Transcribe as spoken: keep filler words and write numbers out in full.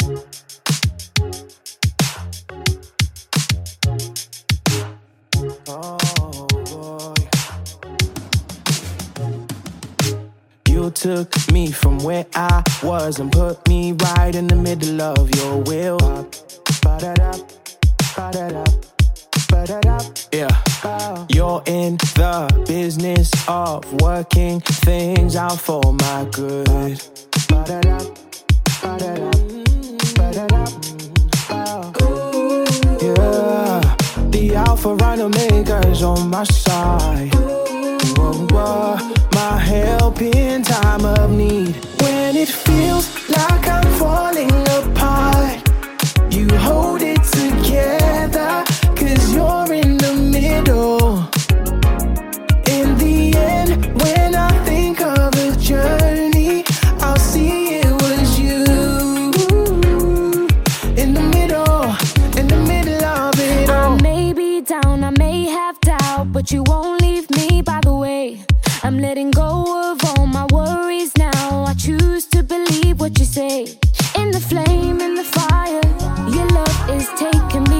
Oh boy. You took me from where I was and put me right in the middle of your wheel. Ba-da-da, ba-da-da, ba-da-da. Yeah. You're in the business of working things out for my good. Ba-da-da, ba-da-da, ba-da-da. Yeah. The Alpha and Omega's on my side. Whoa, whoa. My help in time of need. When it feels like I'm falling apart, you hold it together, 'cause you're in the middle. In the end, when I think of a journey, I'll see it was you. In the middle, in the middle of it all. I may be down, I may have doubt, but you won't leave me by the way. I'm letting go of all my worries now. I choose to believe what you say. In the flame, in the fire, your love is taking me